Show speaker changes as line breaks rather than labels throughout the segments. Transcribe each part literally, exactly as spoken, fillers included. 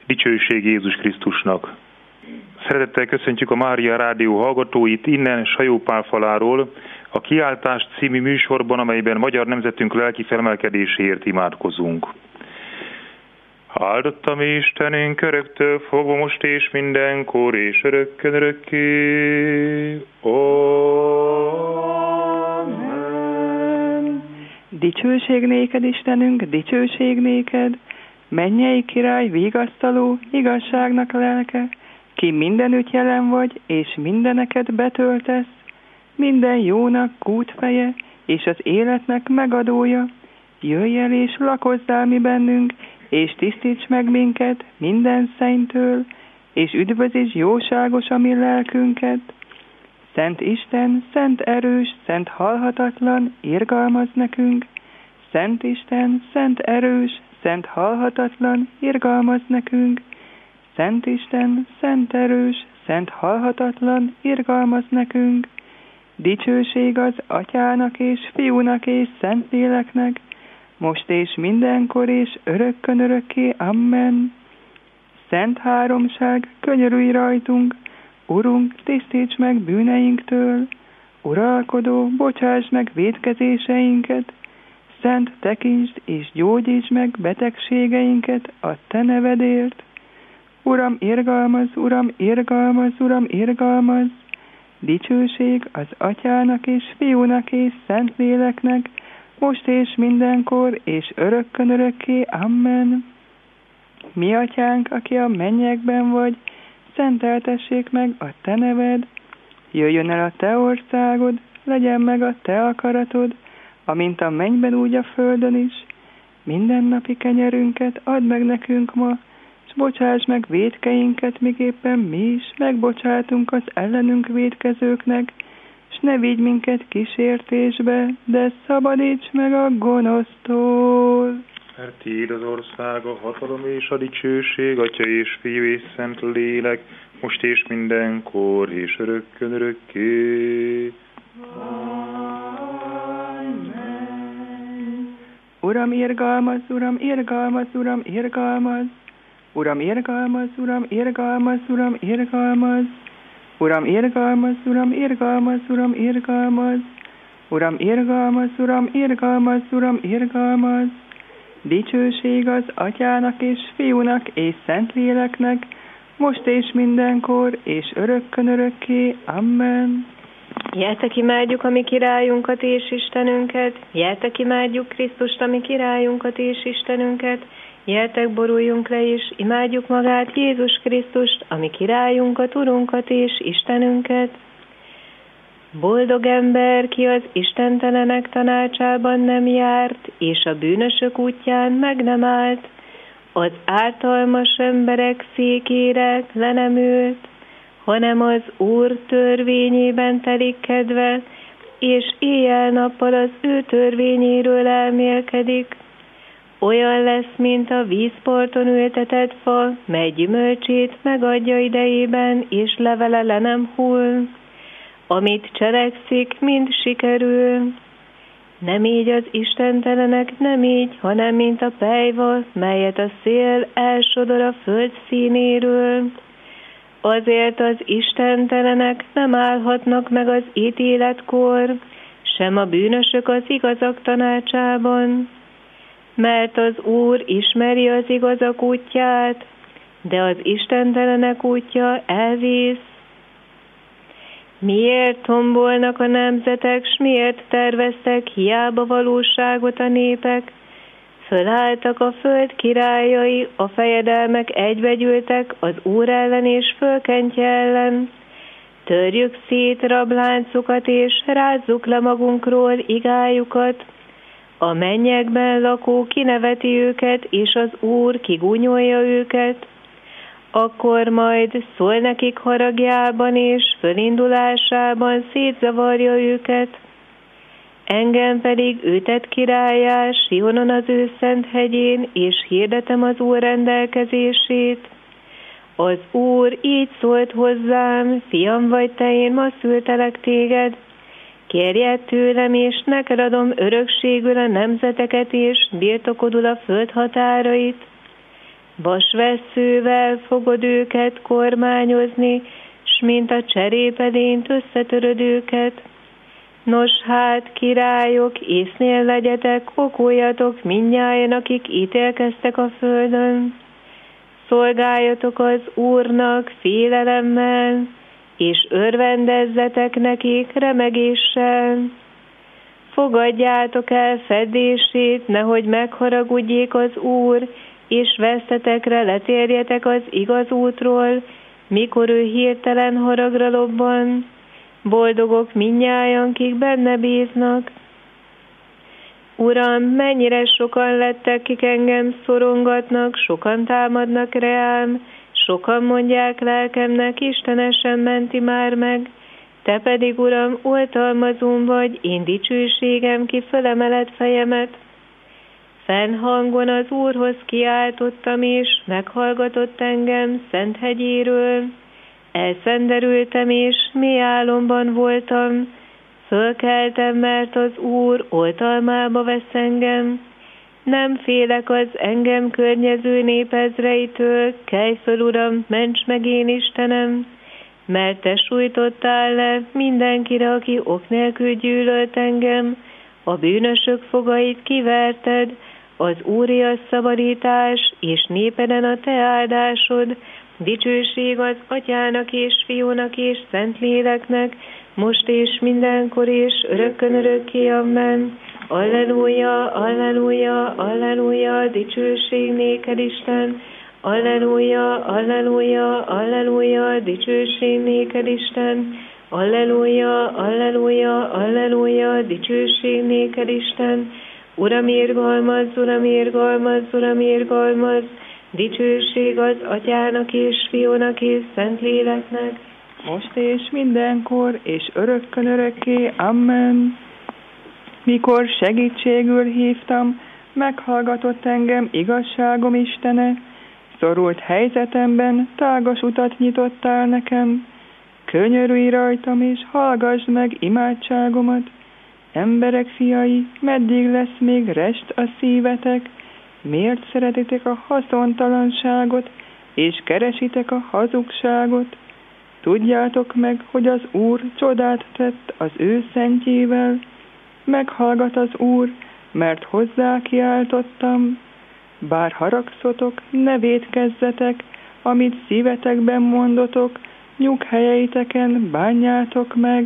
Dicsőség Jézus Krisztusnak! Szeretettel köszöntjük a Mária Rádió hallgatóit innen Sajó-Pál faláról, a Kiáltás című műsorban, amelyben magyar nemzetünk lelki felmelkedéséért imádkozunk. Áldott a mi Istenünk öröktől fogva most és mindenkor és örökkön örökké. Amen.
Dicsőség néked, Istenünk, dicsőség néked, mennyei király, vigasztaló, igazságnak lelke, ki mindenütt jelen vagy, és mindeneket betöltesz, minden jónak kútfeje, és az életnek megadója. Jöjj el és lakozzál mi bennünk, és tisztíts meg minket minden szennytől, és üdvözíts jóságos a mi lelkünket. Szent Isten, szent erős, szent halhatatlan, irgalmaz nekünk. Szent Isten, szent erős, szent halhatatlan, irgalmaz nekünk. Szent Isten, szent erős, szent halhatatlan, irgalmaz nekünk. Dicsőség az Atyának és Fiúnak és Szentléleknek, most és mindenkor és örökkön örökké. Amen. Szent háromság, könyörülj rajtunk, Urunk, tisztíts meg bűneinktől, uralkodó, bocsáss meg vétkezéseinket, Szent, tekintsd és gyógyíts meg betegségeinket a Te nevedért. Uram, irgalmaz, Uram, irgalmaz, Uram, irgalmaz, dicsőség az Atyának és Fiúnak és Szentléleknek, most és mindenkor és örökkön örökké. Amen. Mi Atyánk, aki a mennyekben vagy, szenteltessék meg a Te neved, jöjjön el a Te országod, legyen meg a Te akaratod, amint a mennyben úgy a földön is. Mindennapi kenyerünket add meg nekünk ma, és bocsáss meg vétkeinket, miképpen mi is megbocsátunk az ellenünk vétkezőknek, és ne vigy minket kísértésbe, de szabadíts meg a gonosztól.
Mert tiéd az ország, a hatalom és a dicsőség, Atya és Fiú és Szent Lélek, most és mindenkor és örökkön örökké.
Amen. Uram, irgalmaz, Uram, irgalmaz, Uram, irgalmaz. Uram, irgalmaz, Uram, irgalmaz, Uram, irgalmaz. Uram, irgalmaz, Uram, irgalmaz, Uram, irgalmaz. Uram, irgalmaz, Uram, irgalmaz, Uram, irgalmaz. Dicsőség az Atyának és Fiúnak és Szentléleknek, most és mindenkor és örökkön örökké. Amen.
Jeltek imádjuk a mi királyunkat és Istenünket, jeltek imádjuk Krisztust a mi királyunkat és Istenünket, jeltek boruljunk le és imádjuk magát Jézus Krisztust, a mi királyunkat, Urunkat és Istenünket. Boldog ember, ki az istentelenek tanácsában nem járt, és a bűnösök útján meg nem állt, az ártalmas emberek székére le nem ült, hanem az Úr törvényében telik kedve, és éjjel-nappal az ő törvényéről elmélkedik. Olyan lesz, mint a vízparton ültetett fa, mely gyümölcsét megadja idejében, és levele le nem hull. Amit cselekszik, mind sikerül. Nem így az istentelenek, nem így, hanem mint a pelyva, melyet a szél elsodor a föld színéről. Azért az istentelenek nem állhatnak meg az ítéletkor, sem a bűnösök az igazak tanácsában. Mert az Úr ismeri az igazak útját, de az istentelenek útja elvész. Miért tombolnak a nemzetek, s miért terveztek hiába valóságot a népek? Fölálltak a föld királyai, a fejedelmek egybegyűltek az Úr ellen és fölkentje ellen. Törjük szét rabláncukat, és rázzuk le magunkról igájukat. A mennyekben lakó kineveti őket, és az Úr kigúnyolja őket. Akkor majd szól nekik haragjában és fölindulásában szétzavarja őket. Engem pedig ő tett királlyá Sionon az ő szent hegyén, és hirdetem az Úr rendelkezését. Az Úr így szólt hozzám, fiam vagy te, én ma szültelek téged. Kérjed tőlem, és neked adom örökségül a nemzeteket, és birtokodul a föld határait. vasvesszővel fogod őket kormányozni, s mint a cserépedényt összetöröd őket. Nos hát, királyok, észnél legyetek, okoljatok mindnyájan, akik ítélkeztek a földön. Szolgáljatok az Úrnak félelemmel, és örvendezzetek nekik remegéssel. Fogadjátok el fedését, nehogy megharagudjék az Úr, és vesztetekre letérjetek az igaz útról, mikor ő hirtelen haragra lobban. Boldogok mindnyájan, kik benne bíznak. Uram, mennyire sokan lettek, kik engem szorongatnak, sokan támadnak reám, sokan mondják lelkemnek, Istenesen menti már meg. Te pedig, Uram, oltalmazóm vagy, én dicsőségem, ki fölemeled fejemet. Fennhangon az Úrhoz kiáltottam, és meghallgatott engem szent hegyéről. Elszenderültem, és mély álomban voltam. Fölkeltem, mert az Úr oltalmába vesz engem. Nem félek az engem környező népezreitől, kelj föl, Uram, ments meg én Istenem, mert te sújtottál le mindenkire, aki ok nélkül gyűlölt engem, a bűnösök fogait kiverted, az Úré a szabadítás, és népeden a te áldásod, dicsőség az Atyának és Fiúnak és Szentléleknek, most és mindenkor és örökkön örökké, amen. Alleluja, alleluja, alleluja, dicsőség néked, Isten. Alleluja, alleluja, alleluja, dicsőség néked, Isten. Alleluja, alleluja, alleluja, dicsőség néked, Isten. Uram, irgalmaz, Uram, irgalmaz, Uram, irgalmaz, dicsőség az Atyának és Fiúnak és Szentléleknek,
most és mindenkor, és örökkön örökké, amen. Mikor segítségül hívtam, meghallgatott engem igazságom Istene, szorult helyzetemben tágas utat nyitottál nekem. Könyörülj rajtam, és hallgassd meg imádságomat. Emberek fiai, meddig lesz még rest a szívetek? Miért szeretitek a haszontalanságot, és keresitek a hazugságot? Tudjátok meg, hogy az Úr csodát tett az ő szentjével. Meghallgat az Úr, mert hozzá kiáltottam. Bár haragszotok, ne vétkezzetek, amit szívetekben mondotok, nyughelyeiteken bánjátok meg.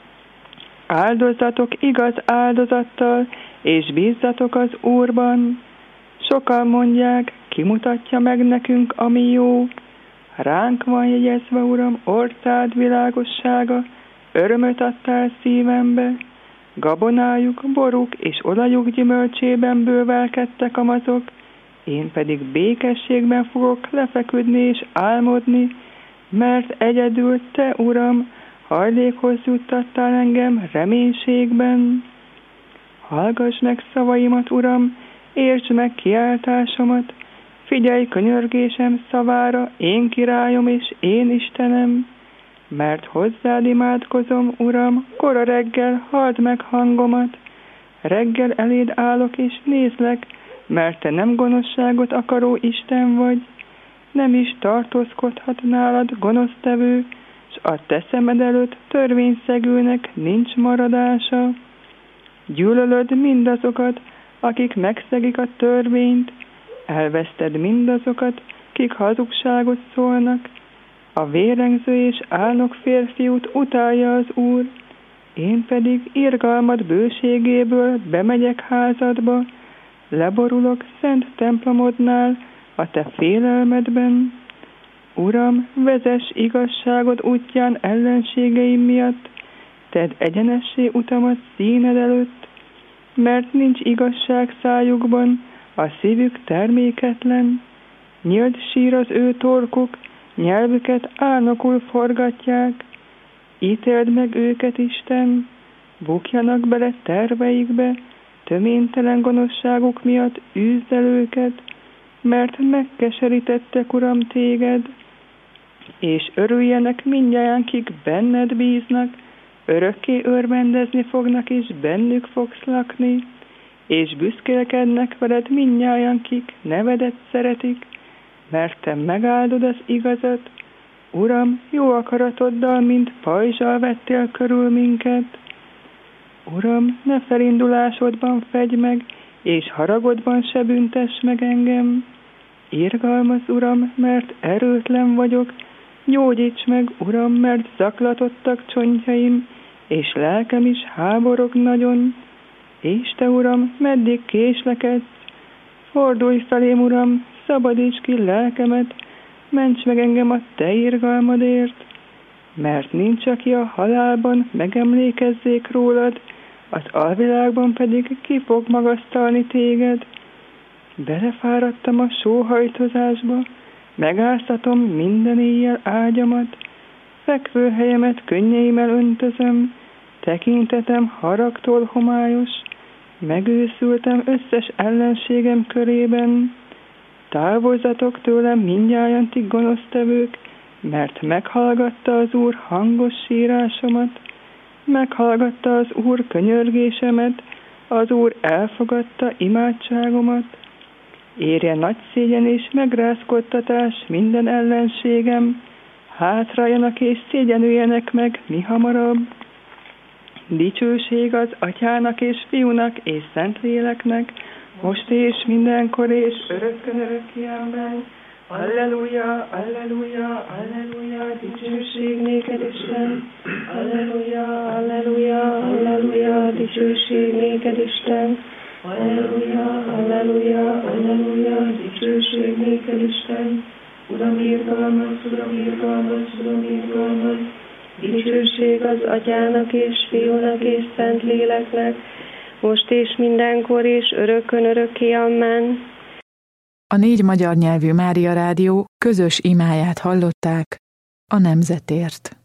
Áldozatok igaz áldozattal, és bízzatok az Úrban. Sokan mondják, kimutatja meg nekünk, ami jó. Ránk van jegyezve, Uram, orszád világossága, örömöt adtál szívembe. Gabonájuk, boruk és olajuk gyümölcsében bővelkedtek a mazok, én pedig békességben fogok lefeküdni és álmodni, mert egyedül te, Uram, hajlékhoz juttattál engem reménységben. Hallgass meg szavaimat, Uram, értsd meg kiáltásomat, figyelj könyörgésem szavára, én királyom és én Istenem, mert hozzád imádkozom, Uram, kora reggel halld meg hangomat. Reggel eléd állok és nézlek, mert te nem gonoszságot akaró Isten vagy, nem is tartózkodhat nálad gonosztevő, s a te szemed előtt törvényszegőnek nincs maradása. Gyűlölöd mindazokat, akik megszegik a törvényt, elveszted mindazokat, kik hazugságot szólnak. A vérengző és álnok férfiút utálja az Úr, én pedig irgalmad bőségéből bemegyek házadba, leborulok szent templomodnál a te félelmedben. Uram, vezess igazságod útján ellenségeim miatt, tedd egyenessé utamat színed előtt, mert nincs igazság szájukban, a szívük terméketlen. Nyílt sír az ő torkuk, nyelvüket álnokul forgatják. Ítéld meg őket, Isten, bukjanak bele terveikbe, töménytelen gonoszságuk miatt űzd el őket, mert megkeserítettek, Uram, téged, és örüljenek mindnyájan, kik benned bíznak, örökké örvendezni fognak, és bennük fogsz lakni, és büszkélkednek veled mindnyájan, kik nevedet szeretik, mert Te megáldod az igazat. Uram, jó akaratoddal, mint pajzsal vettél körül minket. Uram, ne felindulásodban fegy meg, és haragodban se büntess meg engem. Irgalmaz, Uram, mert erőtlen vagyok, gyógyíts meg, Uram, mert zaklatottak csontjaim, és lelkem is háborog nagyon. És Te, Uram, meddig késlekedsz? Fordulj felém, Uram, szabadíts ki lelkemet, ments meg engem a Te irgalmadért, mert nincs, aki a halálban megemlékezzék rólad, az alvilágban pedig ki fog magasztalni téged. Belefáradtam a sóhajtozásba, megáztatom minden éjjel ágyamat, fekvőhelyemet könnyeimmel öntözöm, tekintetem haragtól homályos, megőszültem összes ellenségem körében. Távozzatok tőlem mindnyájan ti gonosztevők, mert meghallgatta az Úr hangos sírásomat, meghallgatta az Úr könyörgésemet, az Úr elfogadta imádságomat. Érje nagy szégyen és megrázkodtatás minden ellenségem, hátráljanak és szégyenüljenek meg mi hamarabb. Dicsőség az Atyának és Fiúnak és Szentléleknek, most és mindenkor és örökkön örökké, amen. Alleluja, alleluja, alleluja, dicsőség néked, Isten. Alleluja, alleluja, alleluja, dicsőség néked, Isten. Alleluja, alleluja, alleluja, dicsőség néked, Isten. Uram, irgalmas, Uram, irgalmas, Uram, irgalmas. Dicsőség az Atyának és Fiúnak és Szentléleknek, most és mindenkor és örökkön örökké, amen.
A négy magyar nyelvű Mária Rádió közös imáját hallották a nemzetért.